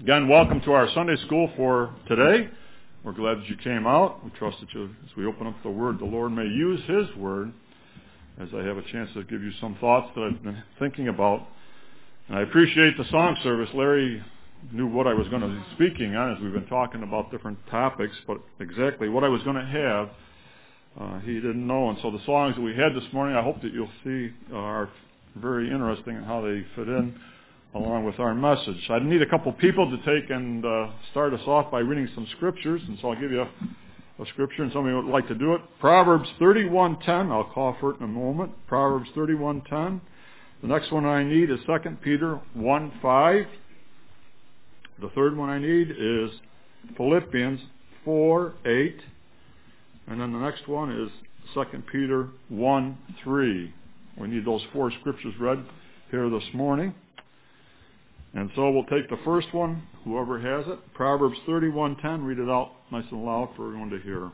Again, welcome to our Sunday school for today. We're glad that you came out. We trust that as we open up the Word, the Lord may use His Word as I have a chance to give you some thoughts that I've been thinking about. And I appreciate the song service. Larry knew what I was going to be speaking on as we've been talking about different topics, but exactly what I was going to have, he didn't know. And so the songs that we had this morning, I hope that you'll see are very interesting in how they fit in along with our message. I need a couple people to take and start us off by reading some scriptures, and so I'll give you a scripture, and somebody would like to do it. Proverbs 31:10. I'll call for it in a moment. Proverbs 31:10. The next one I need is 2 Peter 1:5. The third one I need is Philippians 4:8. And then the next one is 2 Peter 1:3. We need those four scriptures read here this morning. And so we'll take the first one, whoever has it. Proverbs 31:10. Read it out nice and loud for everyone to hear.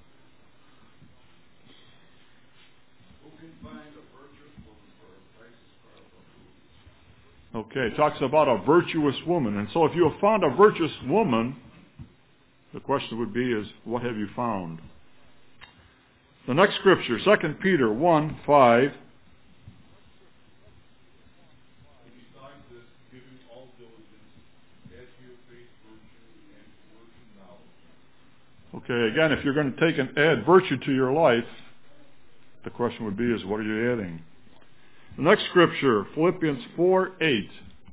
Okay, it talks about a virtuous woman. And so if you have found a virtuous woman, the question would be is, what have you found? The next scripture, 2 Peter 1:5. Okay, again, if you're going to take and add virtue to your life, the question would be is, what are you adding? The next scripture, Philippians 4:8. Finally,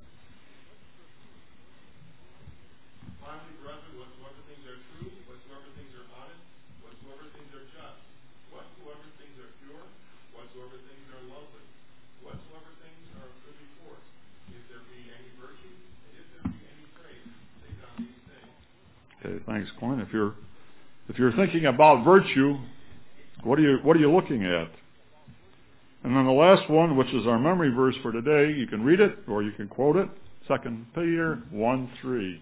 brethren, whatsoever things are true, whatsoever things are honest, whatsoever things are just, whatsoever things are pure, whatsoever things are lovely, whatsoever things are of good report, if there be any virtue, and if there be any praise, think on these things. Okay, thanks, Clint. If you're thinking about virtue, what are you looking at? And then the last one, which is our memory verse for today, you can read it or you can quote it. 2 Peter 1:3.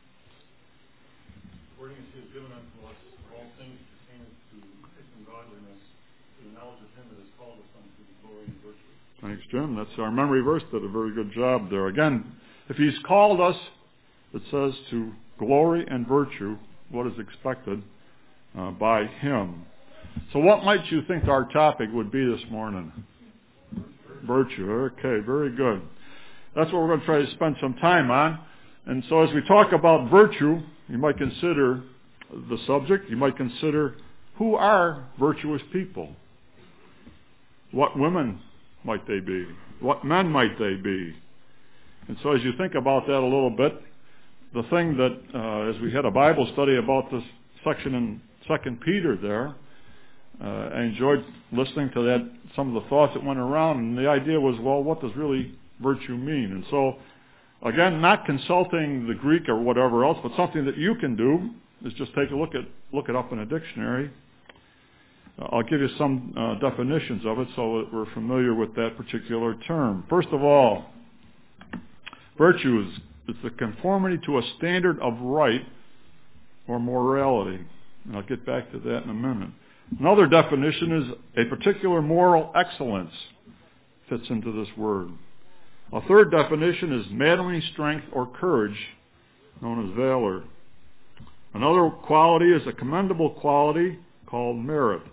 According as He has given unto us all things pertaining to life and godliness, to the knowledge of Him that has called us unto glory and virtue. Thanks, Jim. That's our memory verse. Did a very good job there. Again, if He's called us, it says to glory and virtue, what is expected by Him. So what might you think our topic would be this morning? Virtue. Okay, very good. That's what we're going to try to spend some time on. And so as we talk about virtue, you might consider the subject. You might consider who are virtuous people. What women might they be? What men might they be? And so as you think about that a little bit, the thing that, as we had a Bible study about this section in 2 Peter there, I enjoyed listening to that, some of the thoughts that went around, and the idea was, well, what does really virtue mean? And so, again, not consulting the Greek or whatever else, but something that you can do is just take a look it up in a dictionary. I'll give you some definitions of it so that we're familiar with that particular term. First of all, virtue is the conformity to a standard of right or morality. And I'll get back to that in a minute. Another definition is a particular moral excellence fits into this word. A third definition is manly strength or courage, known as valor. Another quality is a commendable quality called merit.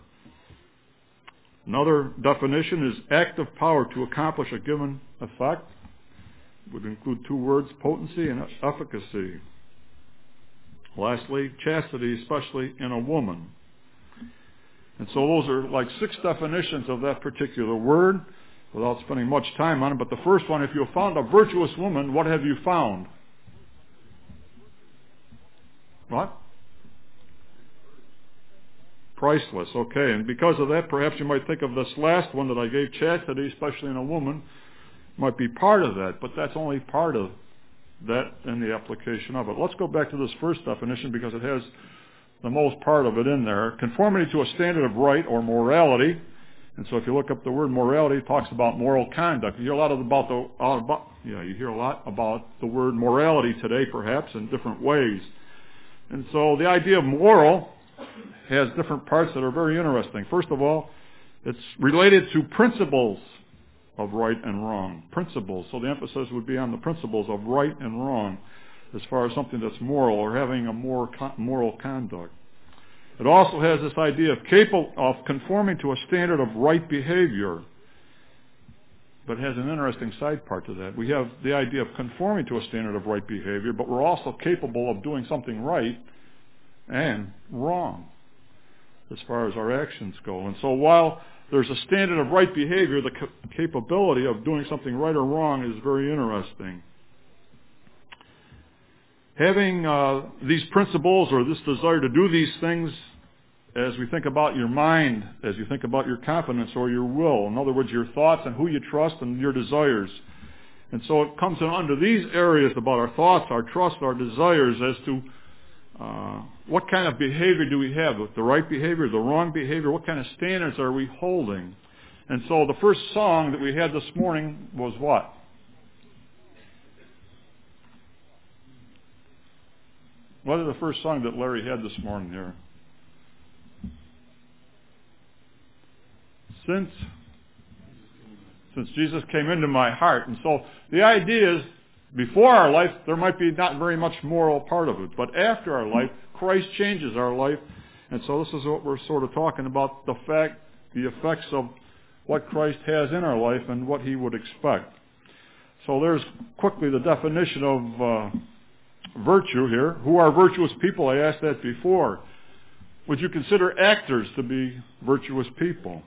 Another definition is active power to accomplish a given effect. It would include two words, potency and efficacy. Lastly, chastity, especially in a woman. And so those are like 6 definitions of that particular word without spending much time on it. But the first one, if you have found a virtuous woman, what have you found? What? Priceless. Okay, and because of that, perhaps you might think of this last one that I gave, chastity, especially in a woman, might be part of that, but that's only part of that in the application of it. Let's go back to this first definition because it has the most part of it in there. Conformity to a standard of right or morality. And so if you look up the word morality, it talks about moral conduct. You hear a lot about the word morality today, perhaps, in different ways. And so the idea of moral has different parts that are very interesting. First of all, it's related to principles of right and wrong. Principles. So the emphasis would be on the principles of right and wrong. as far as something that's moral or having a moral conduct. It also has this idea of capable of conforming to a standard of right behavior, but it has an interesting side part to that. We have the idea of conforming to a standard of right behavior, but we're also capable of doing something right and wrong as far as our actions go. And so while there's a standard of right behavior, the capability of doing something right or wrong is very interesting. Having these principles or this desire to do these things as we think about your mind, as you think about your confidence or your will, in other words, your thoughts and who you trust and your desires. And so it comes in under these areas about our thoughts, our trust, our desires as to what kind of behavior do we have, the right behavior, the wrong behavior, what kind of standards are we holding. And so the first song that we had this morning was what? What is the first song that Larry had this morning here? Since Jesus came into my heart. And so the idea is, before our life, there might be not very much moral part of it. But after our life, Christ changes our life. And so this is what we're sort of talking about, the effects of what Christ has in our life and what he would expect. So there's quickly the definition of virtue here. Who are virtuous people? I asked that before. Would you consider actors to be virtuous people?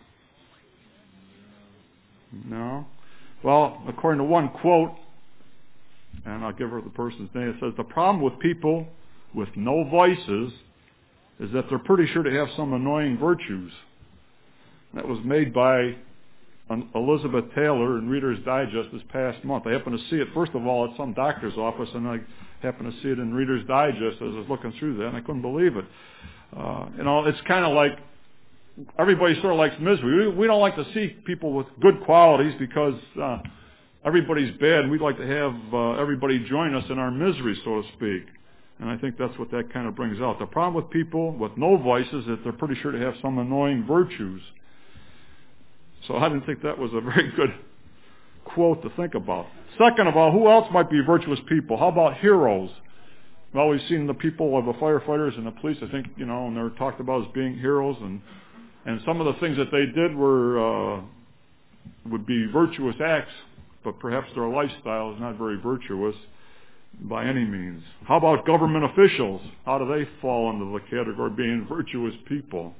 No? Well, according to one quote, and I'll give her the person's name, it says, the problem with people with no vices is that they're pretty sure to have some annoying virtues. That was made by Elizabeth Taylor in Reader's Digest this past month. I happened to see it, first of all, at some doctor's office, and I happened to see it in Reader's Digest as I was looking through that, and I couldn't believe it. It's kind of like everybody sort of likes misery. We don't like to see people with good qualities because everybody's bad. We'd like to have everybody join us in our misery, so to speak. And I think that's what that kind of brings out. The problem with people with no vices is that they're pretty sure to have some annoying virtues. So I didn't think that was a very good quote to think about. Second of all, who else might be virtuous people? How about heroes? Well, we've seen the people of the firefighters and the police, I think, and they're talked about as being heroes, and some of the things that they did would be virtuous acts, but perhaps their lifestyle is not very virtuous by any means. How about government officials? How do they fall into the category of being virtuous people?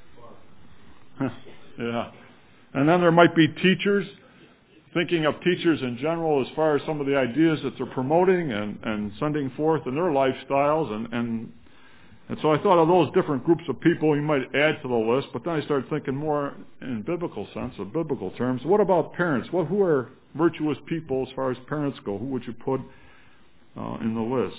Yeah. And then there might be teachers. Thinking of teachers in general as far as some of the ideas that they're promoting and sending forth in their lifestyles. And so I thought of those different groups of people you might add to the list, but then I started thinking more in biblical sense, of biblical terms. What about parents? Who are virtuous people as far as parents go? Who would you put in the list?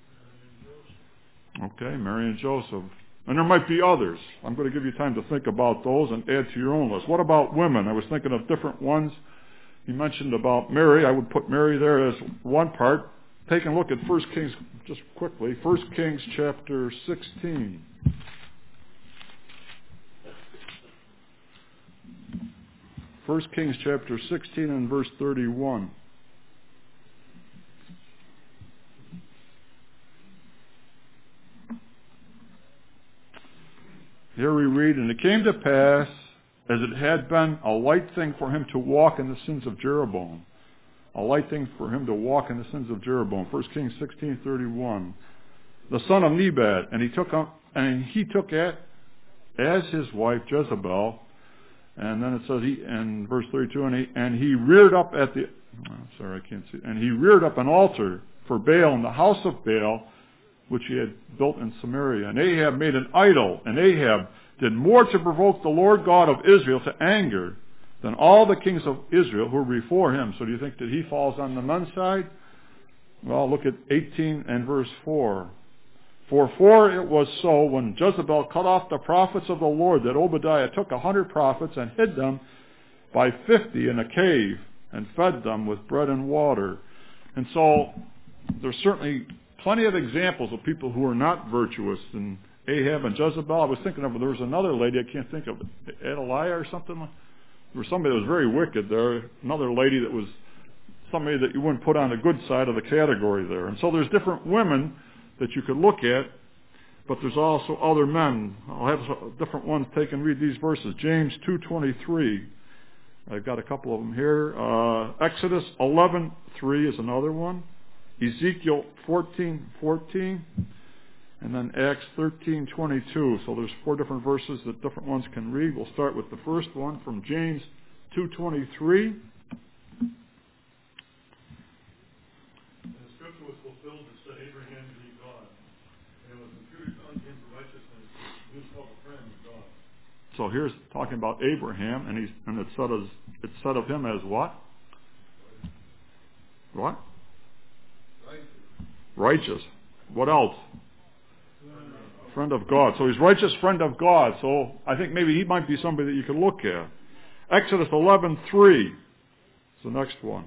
Okay, Mary and Joseph. And there might be others. I'm going to give you time to think about those and add to your own list. What about women? I was thinking of different ones. You mentioned about Mary. I would put Mary there as one part. Take a look at 1 Kings, just quickly. 1 Kings chapter 16. 1 Kings chapter 16 and verse 31. Here we read, and it came to pass, as it had been a light thing for him to walk in the sins of Jeroboam. A light thing for him to walk in the sins of Jeroboam. 1 Kings 16:31. The son of Nebat, and he took as his wife Jezebel, and then it says in verse 32, and he reared up and he reared up an altar for Baal in the house of Baal, which he had built in Samaria. And Ahab made an idol, and Ahab did more to provoke the Lord God of Israel to anger than all the kings of Israel who were before him. So do you think that he falls on the men's side? Well, look at 18 and verse 4. For it was so, when Jezebel cut off the prophets of the Lord, that Obadiah took 100 prophets and hid them by 50 in a cave and fed them with bread and water. And so there's certainly plenty of examples of people who are not virtuous. And Ahab and Jezebel, I was thinking of, there was another lady, I can't think of it, Athaliah or something. There was somebody that was very wicked there, another lady that was somebody that you wouldn't put on the good side of the category there. And so there's different women that you could look at, but there's also other men. I'll have different ones take and read these verses. James 2:23. I've got a couple of them here. Exodus 11:3 is another one. Ezekiel 14:14. And then Acts 13:22. So there's 4 different verses that different ones can read. We'll start with the first one from James 2:23. And the scripture was fulfilled that said Abraham believed God, and it was imputed unto him for righteousness. He was called a friend of God. So here's talking about Abraham, and it's said of him as what? What? Righteous. What else? Friend of God. So he's righteous, friend of God. So I think maybe he might be somebody that you could look at. Exodus 11:3 is the next one.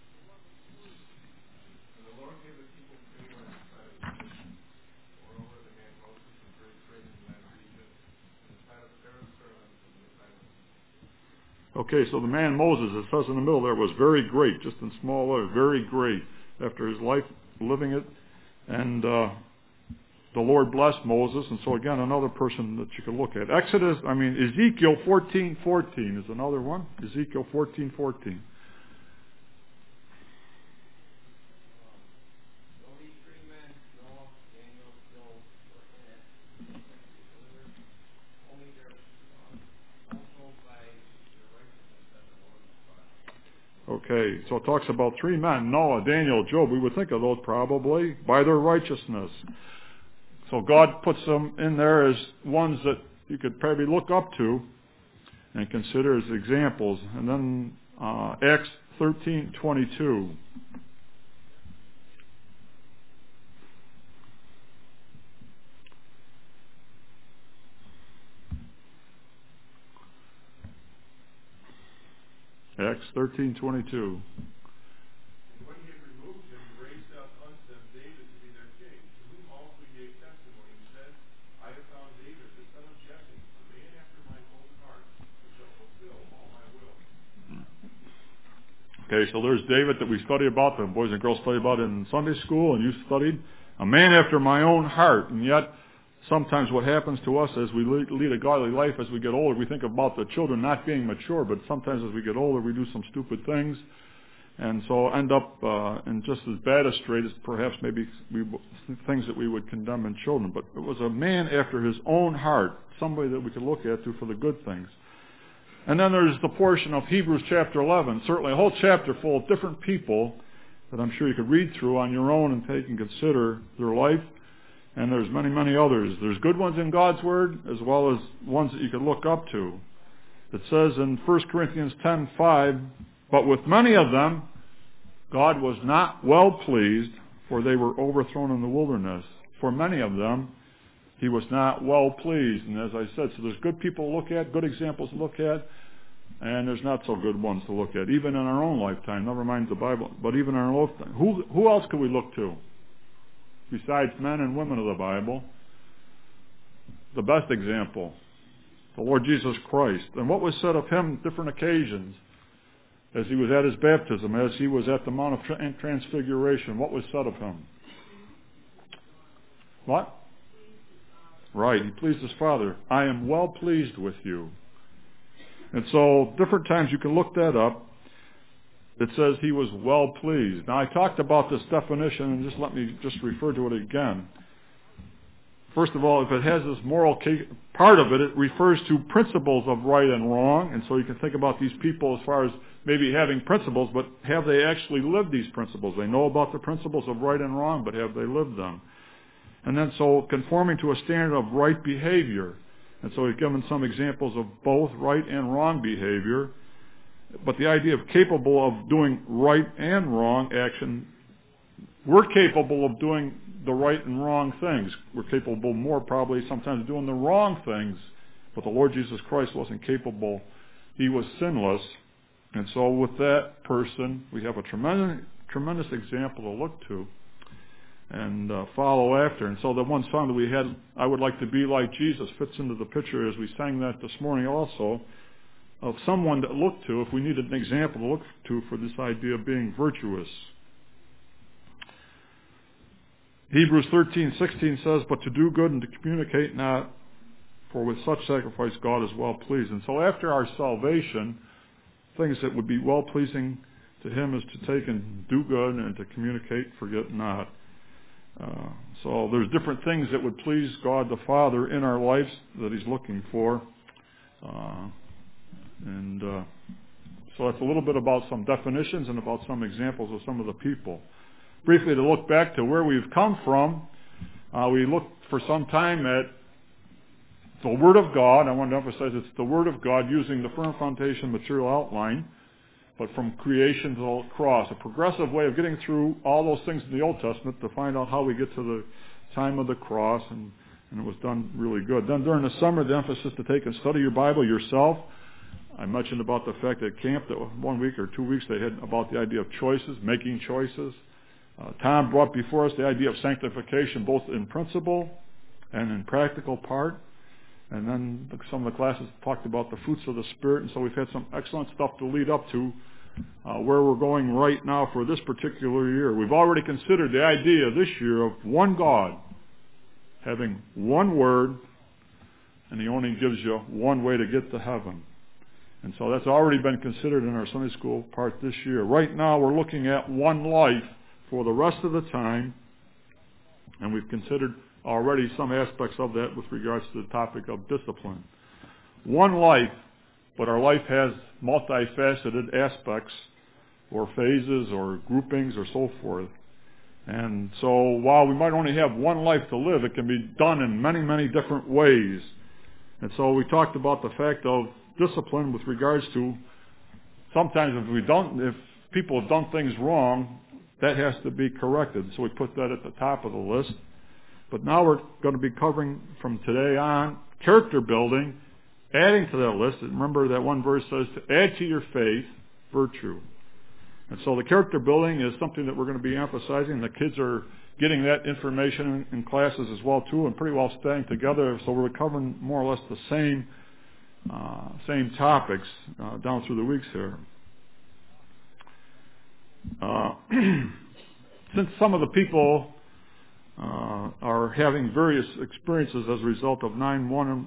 Okay, so the man Moses, it says in the middle there, was very great, just in small letters, very great, after his life living it. And the Lord blessed Moses, and so again, another person that you could look at. Ezekiel 14:14 is another one. Ezekiel 14:14. Okay, so it talks about 3 men, Noah, Daniel, Job. We would think of those probably by their righteousness. So God puts them in there as ones that you could probably look up to and consider as examples. And then Acts 13:22. Acts 13:22. And when he had removed him, he raised up unto them David to be their king, to whom also he gave testimony, and said, I have found David, the son of Jesse, a man after my own heart, who shall fulfill all my will. Okay, so there's David that we study about, the boys and girls study about in Sunday school, and you studied. A man after my own heart. And yet, sometimes what happens to us as we lead a godly life as we get older, we think about the children not being mature, but sometimes as we get older, we do some stupid things, and so end up in just as bad a strait as perhaps maybe things that we would condemn in children. But it was a man after his own heart, somebody that we could look at for the good things. And then there's the portion of Hebrews chapter 11, certainly a whole chapter full of different people that I'm sure you could read through on your own and take and consider their life. And there's many, many others. There's good ones in God's Word as well as ones that you could look up to. It says in 1 Corinthians 10:5, but with many of them God was not well pleased, for they were overthrown in the wilderness. For many of them he was not well pleased. And as I said, so there's good people to look at, good examples to look at, and there's not so good ones to look at, even in our own lifetime, never mind the Bible, but even in our lifetime. Who else can we look to? Besides men and women of the Bible, the best example, the Lord Jesus Christ. And what was said of him different occasions, as he was at his baptism, as he was at the Mount of Transfiguration, what was said of him? What? Right, he pleased his Father. I am well pleased with you. And so, different times you can look that up. It says he was well pleased. Now I talked about this definition, and just let me just refer to it again. First of all, if it has this moral part of it, it refers to principles of right and wrong, and so you can think about these people as far as maybe having principles, but have they actually lived these principles? They know about the principles of right and wrong, but have they lived them? And then so conforming to a standard of right behavior. And so we've given some examples of both right and wrong behavior. But the idea of capable of doing right and wrong action, we're capable of doing the right and wrong things. We're capable more probably sometimes of doing the wrong things. But the Lord Jesus Christ wasn't capable. He was sinless. And so with that person, we have a tremendous example to look to and follow after. And so the one song that we had, I Would Like to Be Like Jesus, fits into the picture as we sang that this morning also. of someone to look to if we needed an example to look to for this idea of being virtuous. Hebrews 13:16 says, "But to do good and to communicate not, for with such sacrifice God is well pleased." And so after our salvation, things that would be well pleasing to Him is to take and do good and to communicate, forget not. So there's different things that would please God the Father in our lives that He's looking for. So that's a little bit about some definitions and about some examples of some of the people. Briefly, to look back to where we've come from, we looked for some time at the Word of God. I want to emphasize it's the Word of God using the firm foundation material outline, but from creation to the cross, a progressive way of getting through all those things in the Old Testament to find out how we get to the time of the cross, and it was done really good. Then during the summer, the emphasis to take and study your Bible yourself. I mentioned about the fact at camp that 1 week or 2 weeks they had about the idea of choices, making choices. Tom brought before us the idea of sanctification, both in principle and in practical part. And then some of the classes talked about the fruits of the Spirit. And so we've had some excellent stuff to lead up to where we're going right now for this particular year. We've already considered the idea this year of one God, having one Word, and He only gives you one way to get to heaven. And so that's already been considered in our Sunday school part this year. Right now we're looking at one life for the rest of the time, and we've considered already some aspects of that with regards to the topic of discipline. One life, but our life has multifaceted aspects or phases or groupings or so forth. And so while we might only have one life to live, it can be done in many, many different ways. And so we talked about the fact of discipline with regards to sometimes if people have done things wrong, that has to be corrected. So we put that at the top of the list. But now we're going to be covering from today on character building, adding to that list. And remember that one verse says to add to your faith virtue. And so the character building is something that we're going to be emphasizing. The kids are getting that information in classes as well too, and pretty well staying together. So we're covering more or less the same topics down through the weeks here. Since some of the people are having various experiences as a result of 9/11,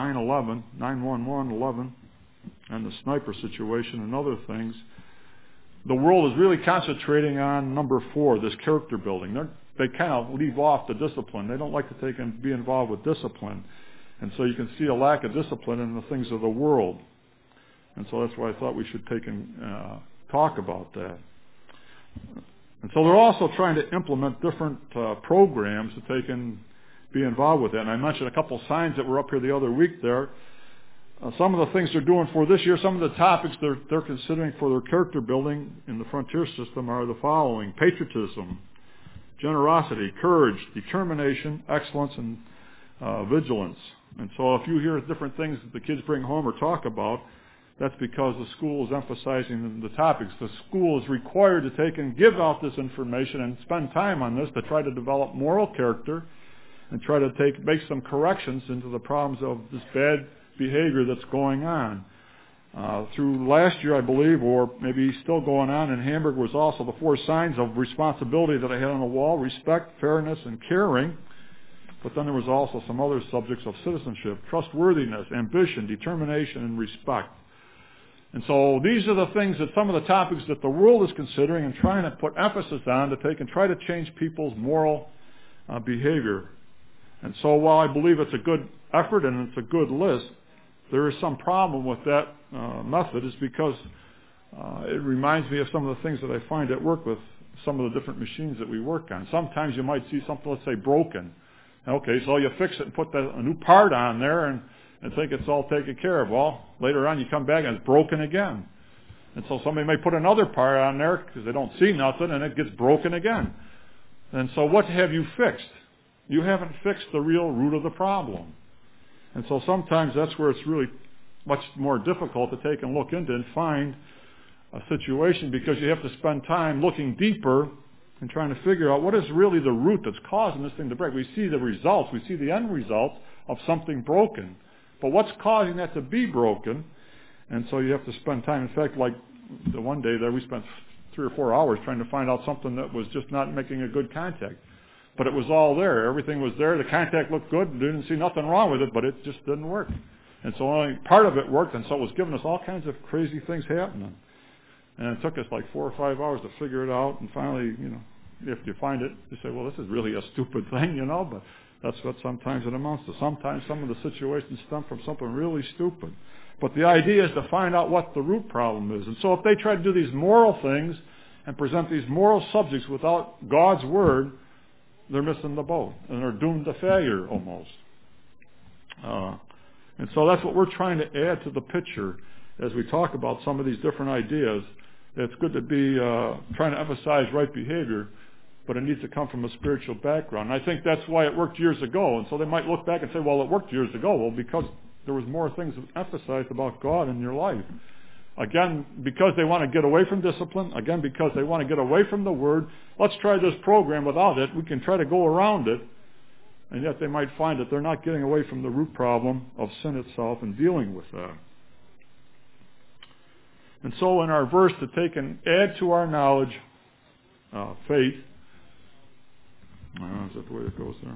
and the sniper situation and other things, the world is really concentrating on number 4, this character building. They kind of leave off the discipline. They don't like to take and be involved with discipline. And so you can see a lack of discipline in the things of the world. And so that's why I thought we should take and talk about that. And so they're also trying to implement different programs that they can be involved with that. And I mentioned a couple signs that were up here the other week there. Some of the things they're doing for this year, some of the topics they're considering for their character building in the Frontier System are the following: patriotism, generosity, courage, determination, excellence, and vigilance. And so if you hear different things that the kids bring home or talk about, that's because the school is emphasizing the topics. The school is required to take and give out this information and spend time on this to try to develop moral character and try to make some corrections into the problems of this bad behavior that's going on. Through last year, I believe, or maybe still going on in Hamburg, was also the 4 signs of responsibility that I had on the wall: respect, fairness, and caring. But then there was also some other subjects of citizenship: trustworthiness, ambition, determination, and respect. And so these are the things that some of the topics that the world is considering and trying to put emphasis on to take and try to change people's moral behavior. And so while I believe it's a good effort and it's a good list, there is some problem with that method, is because it reminds me of some of the things that I find at work with some of the different machines that we work on. Sometimes you might see something, let's say, broken. Okay, so you fix it and put a new part on there and think it's all taken care of. Well, later on you come back and it's broken again. And so somebody may put another part on there because they don't see nothing, and it gets broken again. And so what have you fixed? You haven't fixed the real root of the problem. And so sometimes that's where it's really much more difficult to take and look into and find a situation, because you have to spend time looking deeper and trying to figure out what is really the root that's causing this thing to break. We see the results. We see the end result of something broken. But what's causing that to be broken? And so you have to spend time. In fact, like the one day there, we spent 3 or 4 hours trying to find out something that was just not making a good contact. But it was all there. Everything was there. The contact looked good. Didn't see nothing wrong with it, but it just didn't work. And so only part of it worked, and so it was giving us all kinds of crazy things happening. And it took us like 4 or 5 hours to figure it out. And finally, if you find it, you say, well, this is really a stupid thing, but that's what sometimes it amounts to. Sometimes some of the situations stem from something really stupid. But the idea is to find out what the root problem is. And so if they try to do these moral things and present these moral subjects without God's Word, they're missing the boat. And they're doomed to failure almost. And so that's what we're trying to add to the picture as we talk about some of these different ideas. It's good to be trying to emphasize right behavior, but it needs to come from a spiritual background. And I think that's why it worked years ago. And so they might look back and say, well, it worked years ago. Well, because there was more things emphasized about God in your life. Again, because they want to get away from discipline. Again, because they want to get away from the Word. Let's try this program without it. We can try to go around it. And yet they might find that they're not getting away from the root problem of sin itself and dealing with that. And so in our verse, to take and add to our knowledge faith. Is that the way it goes there?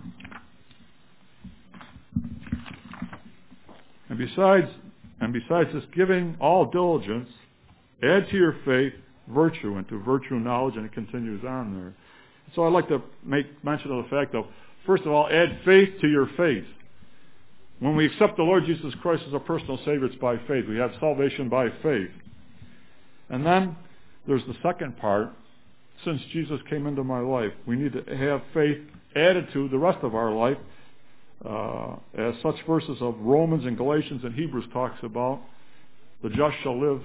And besides this giving all diligence, add to your faith virtue, and to virtue knowledge, and it continues on there. So I'd like to make mention of the fact of, first of all, add faith to your faith. When we accept the Lord Jesus Christ as our personal Savior, it's by faith. We have salvation by faith. And then there's the second part. Since Jesus came into my life, we need to have faith added to the rest of our life. As such verses of Romans and Galatians and Hebrews talks about, the just shall live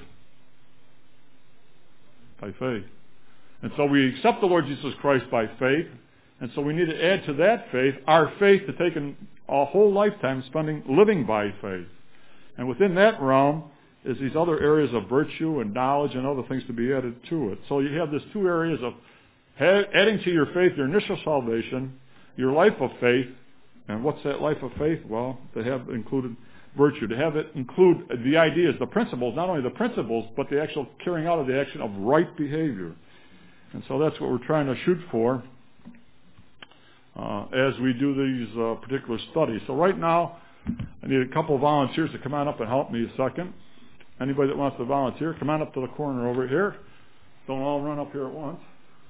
by faith. And so we accept the Lord Jesus Christ by faith, and so we need to add to that faith our faith to take a whole lifetime living by faith. And within that realm is these other areas of virtue and knowledge and other things to be added to it. So you have these two areas of adding to your faith your initial salvation, your life of faith. And what's that life of faith? Well, to have included virtue, to have it include the ideas, the principles, not only the principles, but the actual carrying out of the action of right behavior. And so that's what we're trying to shoot for as we do these particular studies. So right now, I need a couple of volunteers to come on up and help me a second. Anybody that wants to volunteer, come on up to the corner over here. Don't all run up here at once.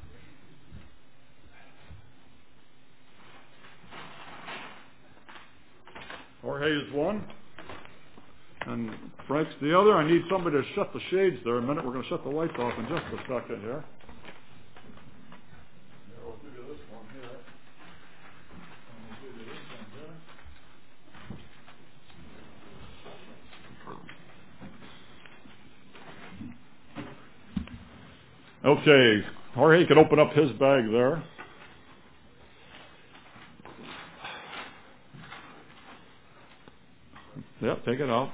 Jorge is one, and Frank's the other. I need somebody to shut the shades there a minute. We're going to shut the lights off in just a second here. We'll give you this one here. And we'll give you this one here. Okay, Jorge can open up his bag there. Yep, take it out.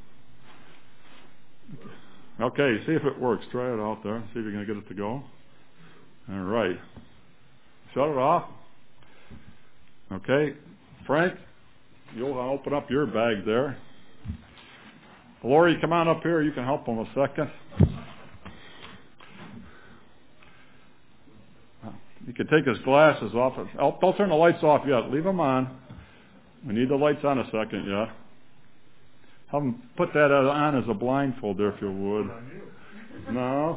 Okay, see if it works. Try it out there. See if you're going to get it to go. All right. Shut it off. Okay. Frank, you'll open up your bag there. Lori, come on up here. You can help him a second. You can take his glasses off. Don't turn the lights off yet. Leave them on. We need the lights on a second yet. Have them put that on as a blindfold there, if you would. No.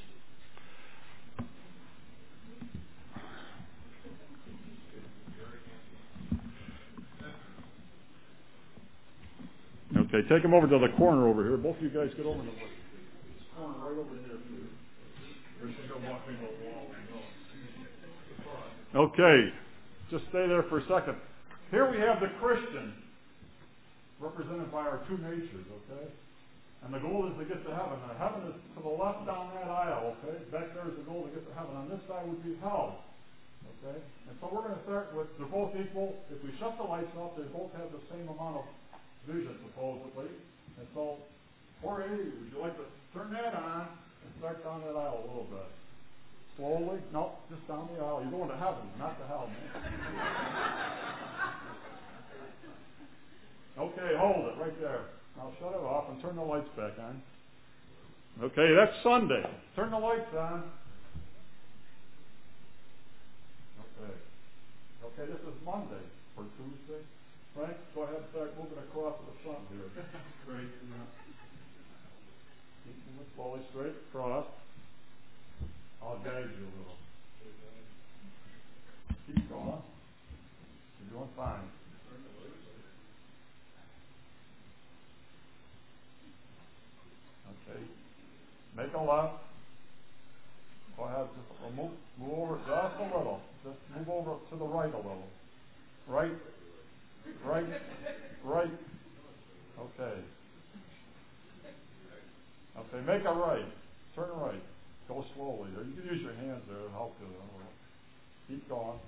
Okay, take them over to the corner over here. Both of you guys get over to the corner right over here. Okay, just stay there for a second. Here we have the Christian, represented by our two natures, okay? And the goal is to get to heaven. Now, heaven is to the left down that aisle, okay? Back there is the goal to get to heaven. On this side would be hell, okay? And so we're going to start with, they're both equal. If we shut the lights off, they both have the same amount of vision, supposedly. And so, Jorge, would you like to turn that on and start down that aisle a little bit? Slowly? No, just down the aisle. You're going to heaven, not to hell, man. Okay, hold it right there. Now shut it off and turn the lights back on. Okay, that's Sunday. Turn the lights on. Okay, this is Monday or Tuesday. Frank, go ahead and start moving across the front here. Great. Keep moving slowly straight across. I'll guide you a little. Keep going. You're doing fine. Okay. Make a left. Go ahead. Just move over just a little. Just move over to the right a little. Right. Right. Right. Okay. Okay. Make a right. Turn right. Go slowly. You can use your hands there to help you. Keep going.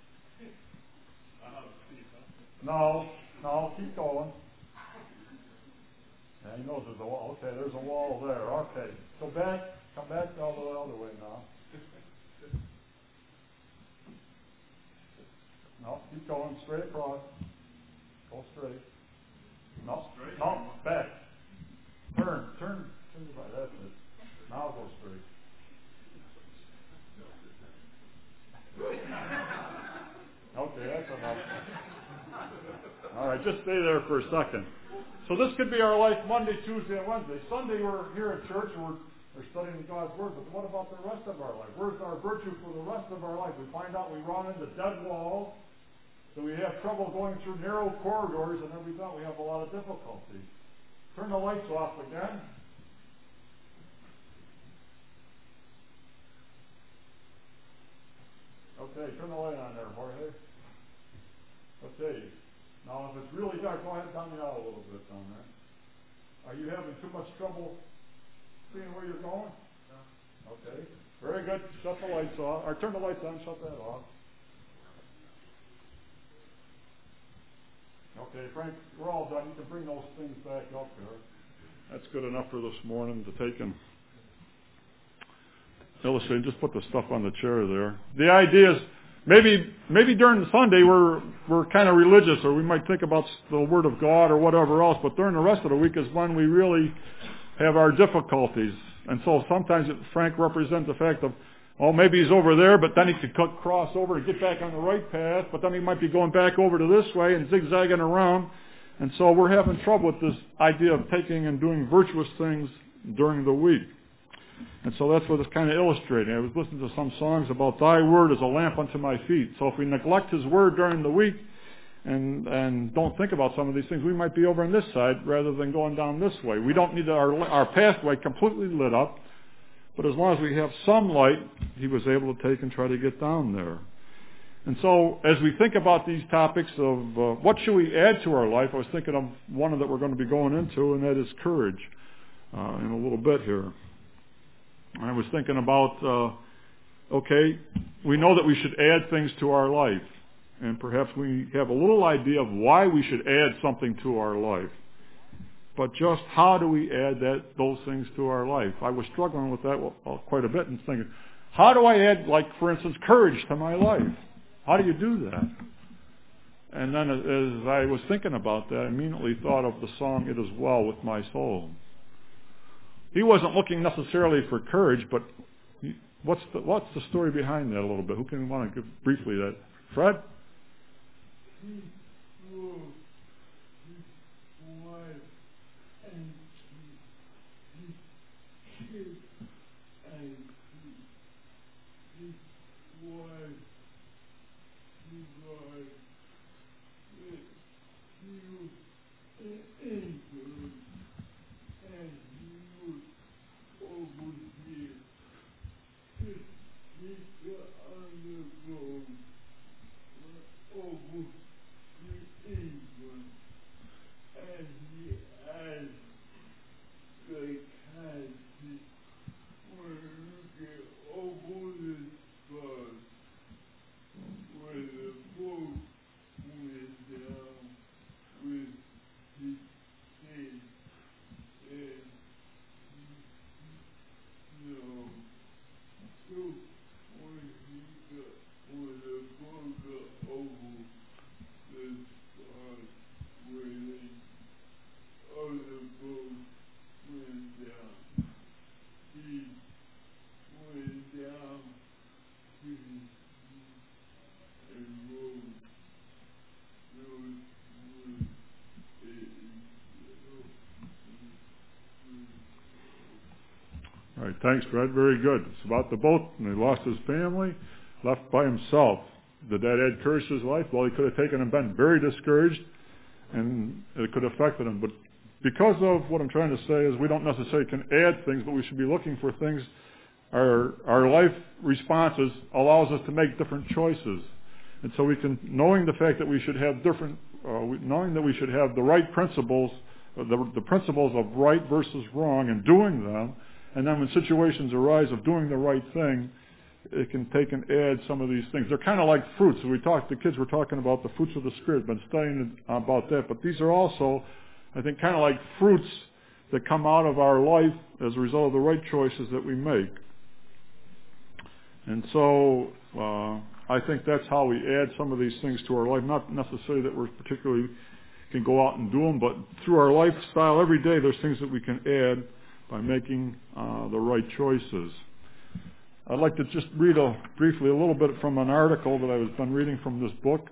No. Keep going. Yeah, he knows there's a wall. Okay, there's a wall there. Okay. Go back. Come back all the other way now. No, keep going straight across. Go straight. No, straight. No, back. Turn your right. That's it. Now go straight. Okay, that's enough. All right, just stay there for a second. So this could be our life Monday, Tuesday, and Wednesday. Sunday we're here at church and we're studying God's Word, but what about the rest of our life? Where's our virtue for the rest of our life? We find out we run into dead walls, so we have trouble going through narrow corridors, and then we thought we have a lot of difficulty. Turn the lights off again. Okay, turn the light on there, Jorge. Okay. Now, if it's really dark, go ahead and dumb me out a little bit down there. Are you having too much trouble seeing where you're going? No. Okay. Very good. Shut the lights off. Or turn the lights on, shut that off. Okay, Frank, we're all done. You can bring those things back up there. That's good enough for this morning to take and illustrate. Just put the stuff on the chair there. The idea is maybe during the Sunday we're kind of religious, or we might think about the Word of God or whatever else, but during the rest of the week is when we really have our difficulties. And so sometimes Frank represents the fact of, maybe he's over there, but then he could cross over and get back on the right path, but then he might be going back over to this way and zigzagging around. And so we're having trouble with this idea of taking and doing virtuous things during the week. And so that's what it's kind of illustrating. I was listening to some songs about Thy Word is a lamp unto my feet. So if we neglect His Word during the week and don't think about some of these things, we might be over on this side rather than going down this way. We don't need our pathway completely lit up, but as long as we have some light, He was able to take and try to get down there. And so as we think about these topics of what should we add to our life, I was thinking of one that we're going to be going into, and that is courage in a little bit here. I was thinking about, we know that we should add things to our life. And perhaps we have a little idea of why we should add something to our life. But just how do we add those things to our life? I was struggling with that quite a bit and thinking, how do I add, like, for instance, courage to my life? How do you do that? And then as I was thinking about that, I immediately thought of the song, It Is Well With My Soul. He wasn't looking necessarily for courage, but what's the story behind that a little bit? Who can want to give briefly that? Fred? Thanks, Fred. Very good. It's about the boat, and he lost his family, left by himself. Did that add courage to his life? Well, he could have taken and been very discouraged, and it could have affected him. But because of what I'm trying to say is we don't necessarily can add things, but we should be looking for things. Our life responses allows us to make different choices. And so we can, knowing the fact that we should have knowing that we should have the right principles, the principles of right versus wrong, and doing them, and then when situations arise of doing the right thing, it can take and add some of these things. They're kind of like fruits. The kids were talking about the fruits of the Spirit, been studying about that, but these are also, I think, kind of like fruits that come out of our life as a result of the right choices that we make. And so I think that's how we add some of these things to our life. Not necessarily that we're particularly can go out and do them, but through our lifestyle every day there's things that we can add by making the right choices. I'd like to just read briefly a little bit from an article that I've been reading from this book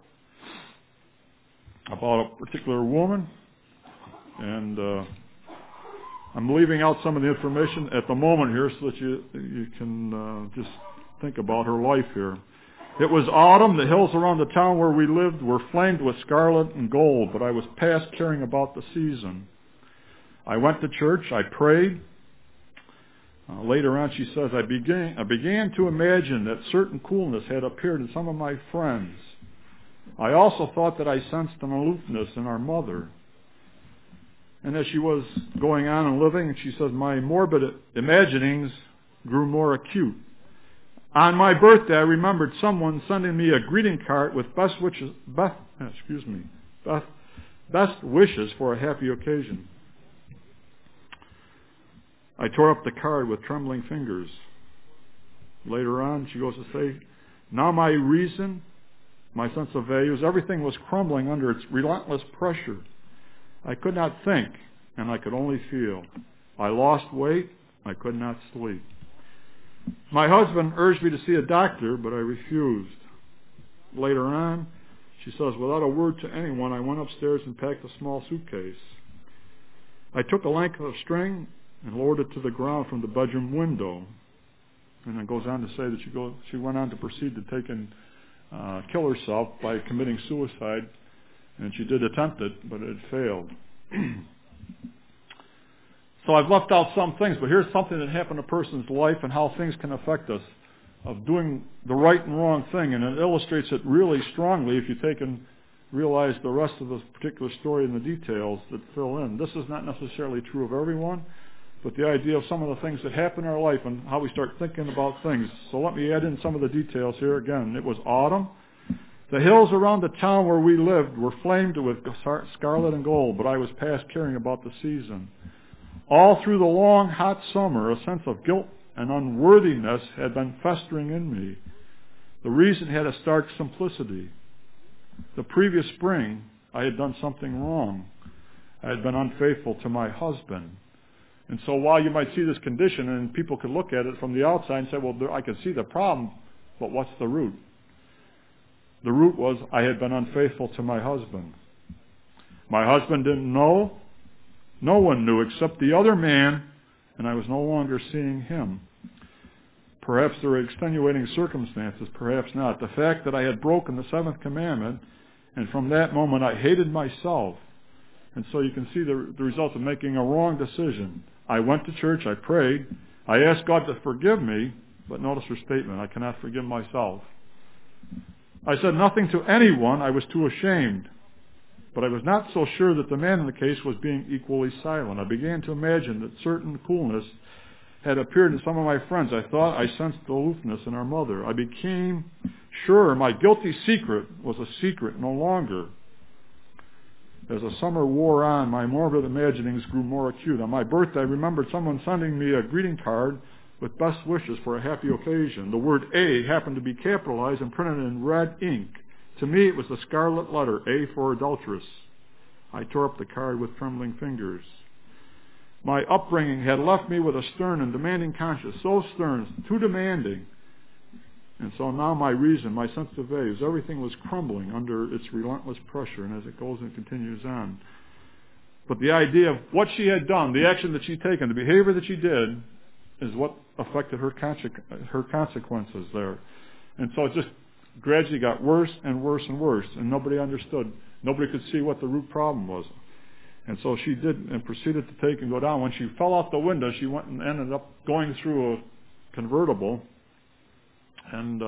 about a particular woman, and I'm leaving out some of the information at the moment here so that you can just think about her life here. It was autumn. The hills around the town where we lived were flamed with scarlet and gold, but I was past caring about the season. I went to church. I prayed. Later on, she says, I began to imagine that certain coolness had appeared in some of my friends. I also thought that I sensed an aloofness in our mother. And as she was going on and living, she says, my morbid imaginings grew more acute. On my birthday, I remembered someone sending me a greeting card with best wishes for a happy occasion. I tore up the card with trembling fingers. Later on, she goes to say, now my reason, my sense of values, everything was crumbling under its relentless pressure. I could not think, and I could only feel. I lost weight. I could not sleep. My husband urged me to see a doctor, but I refused. Later on, she says, without a word to anyone, I went upstairs and packed a small suitcase. I took a length of string and lowered it to the ground from the bedroom window. And then goes on to say that she went on to proceed to take and kill herself by committing suicide. And she did attempt it, but it failed. So I've left out some things, but here's something that happened in a person's life and how things can affect us of doing the right and wrong thing. And it illustrates it really strongly if you take and realize the rest of this particular story and the details that fill in. This is not necessarily true of everyone, but the idea of some of the things that happen in our life and how we start thinking about things. So let me add in some of the details here again. It was autumn. The hills around the town where we lived were flamed with scarlet and gold, but I was past caring about the season. All through the long, hot summer, a sense of guilt and unworthiness had been festering in me. The reason had a stark simplicity. The previous spring, I had done something wrong. I had been unfaithful to my husband. And so while you might see this condition and people could look at it from the outside and say, well, I can see the problem, but what's the root? The root was I had been unfaithful to my husband. My husband didn't know. No one knew except the other man, and I was no longer seeing him. Perhaps there were extenuating circumstances, perhaps not. The fact that I had broken the seventh commandment, and from that moment I hated myself. And so you can see the result of making a wrong decision. I went to church, I prayed, I asked God to forgive me, but notice her statement, I cannot forgive myself. I said nothing to anyone, I was too ashamed. But I was not so sure that the man in the case was being equally silent. I began to imagine that certain coolness had appeared in some of my friends. I thought I sensed aloofness in our mother. I became sure my guilty secret was a secret no longer. As the summer wore on, my morbid imaginings grew more acute. On my birthday, I remembered someone sending me a greeting card with best wishes for a happy occasion. The word A happened to be capitalized and printed in red ink. To me, it was the scarlet letter, A for adulteress. I tore up the card with trembling fingers. My upbringing had left me with a stern and demanding conscience, so stern, too demanding. And so now my reason, my sense of values, everything was crumbling under its relentless pressure, and as it goes and continues on. But the idea of what she had done, the action that she'd taken, the behavior that she did, is what affected her consequences there. And so it just gradually got worse and worse and worse, and nobody understood. Nobody could see what the root problem was. And so she did and proceeded to take and go down. When she fell off the window, she went and ended up going through a convertible, and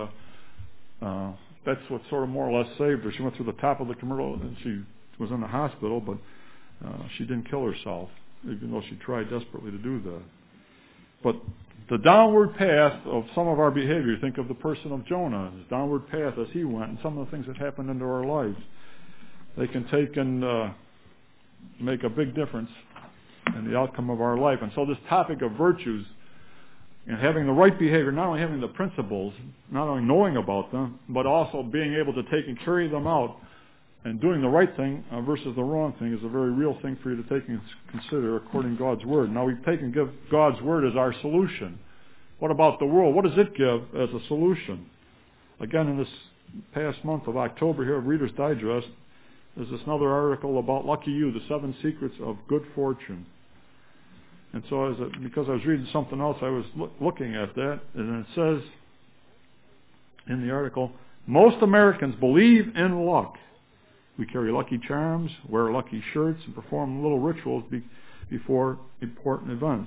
that's what sort of more or less saved her. She went through the top of the convertible, and she was in the hospital, but she didn't kill herself, even though she tried desperately to do that. But the downward path of some of our behavior, think of the person of Jonah, his downward path as he went, and some of the things that happened into our lives, they can take and make a big difference in the outcome of our life. And so this topic of virtues and having the right behavior, not only having the principles, not only knowing about them, but also being able to take and carry them out and doing the right thing versus the wrong thing is a very real thing for you to take and consider according to God's Word. Now we take and give God's Word as our solution. What about the world? What does it give as a solution? Again, in this past month of October here of Reader's Digest, there's this another article about Lucky You, the 7 Secrets of Good Fortune. And so because I was reading something else, I was looking at that, and it says in the article, most Americans believe in luck. We carry lucky charms, wear lucky shirts, and perform little rituals before important events.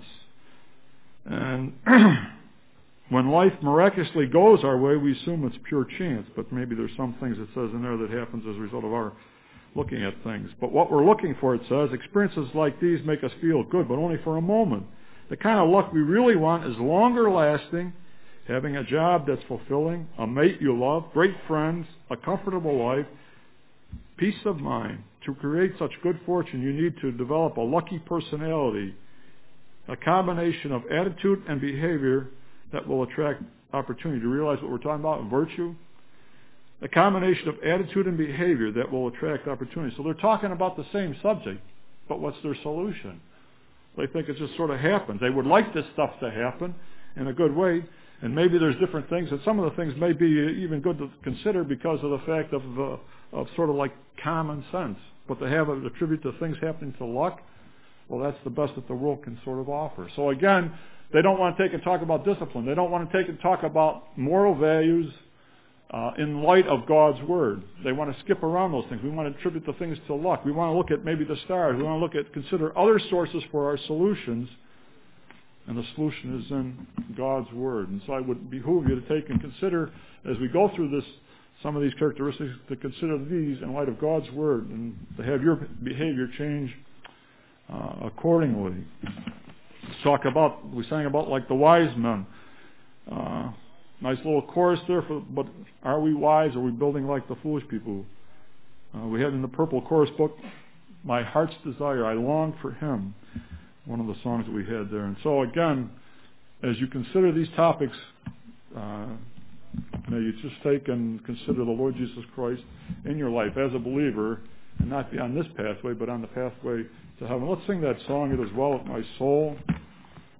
And when life miraculously goes our way, we assume it's pure chance, but maybe there's some things it says in there that happens as a result of our looking at things. But what we're looking for, it says, experiences like these make us feel good, but only for a moment. The kind of luck we really want is longer lasting, having a job that's fulfilling, a mate you love, great friends, a comfortable life, peace of mind. To create such good fortune, you need to develop a lucky personality, a combination of attitude and behavior that will attract opportunity. To realize what we're talking about, virtue, a combination of attitude and behavior that will attract opportunity. So they're talking about the same subject, but what's their solution? They think it just sort of happens. They would like this stuff to happen in a good way, and maybe there's different things, and some of the things may be even good to consider because of the fact of sort of like common sense. But to have it attribute to things happening to luck, well, that's the best that the world can sort of offer. So again, they don't want to take and talk about discipline. They don't want to take and talk about moral values in light of God's Word. They want to skip around those things. We want to attribute the things to luck. We want to look at maybe the stars. We want to look at, consider other sources for our solutions, and the solution is in God's Word. And so I would behoove you to take and consider, as we go through this, some of these characteristics, to consider these in light of God's Word and to have your behavior change accordingly. We sang about like the wise men. Nice little chorus there, but are we wise? Are we building like the foolish people? We had in the Purple Chorus book, My Heart's Desire, I Long for Him, one of the songs that we had there. And so again, as you consider these topics, may you just take and consider the Lord Jesus Christ in your life as a believer, and not be on this pathway, but on the pathway to heaven. Let's sing that song, It Is Well With My Soul.